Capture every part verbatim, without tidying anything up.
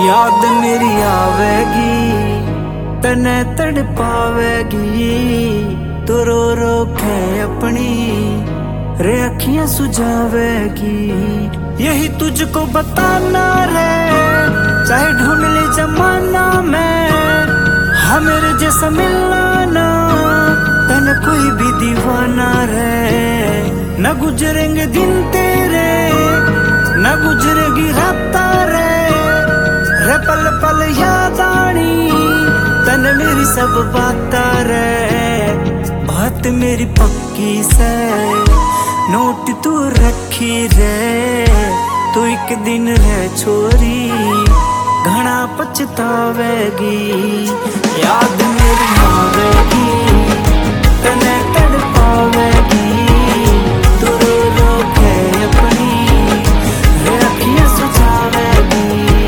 याद मेरी आवेगी तने तड़पावेगी, तो रो रो के अपनी रे अखियां सुझावेगी। यही तुझको बताना रे, चाहे ढूंढ ले जमाना में, हाँ मेरे जैसा मिलना ना तने कोई भी दीवाना रे। न गुजरेंगे दिन तेरे, न गुजरेगी राता रे, रे पल पल याद आनी तने मेरी सब बाता रे। बात मेरी पक्की से नोट तू रखी रे, तू एक दिन रह छोरी घना पछतावेगी। याद मेरी आवेगी तने तड़पावेगी, तू रो रो के अपनी रे अखियां सुझावेगी।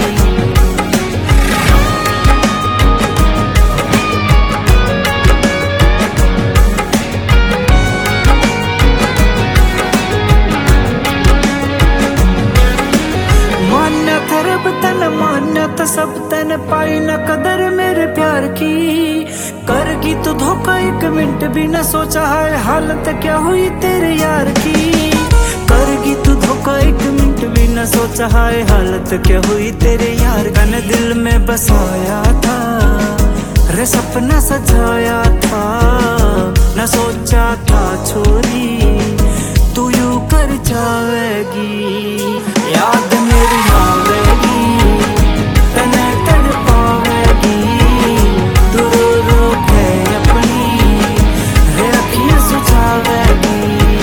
रब तन मान्यता सब तन पाई न कदर मेरे प्यार की, करगी तो धोखा एक मिनट भी न सोचा है हालत क्या हुई तेरे यार की। करगी तू धोखा एक मिनट भी न सोचा है हालत क्या हुई तेरे यार का। न दिल में बसाया था रे सपना सजाया था, न सोचा था छोरी तू यूं कर जावेगी। याद मेरी आवेगी तने तड़पावेगी, तू रो रो के अपनी रे अखियां सुझावेगी।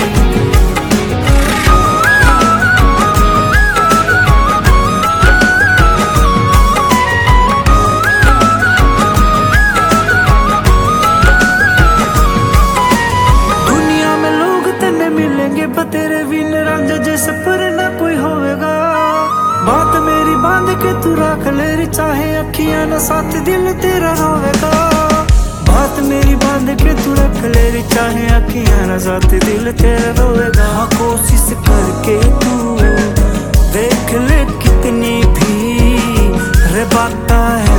दुनिया में लोग तने मिलेंगे पर तेरे बिन रंग जैसे पर ना कोई होवेगा। बात मेरी बांध के तू रख ले, चाहे अखियां न साथ दिल तेरा रोवेगा। बात मेरी बांध के तू रख ले, चाहे अखियां न साथ दिल तेरा रोवेगा। हाँ कोशिश करके तू देख ले कितनी भी रे बात है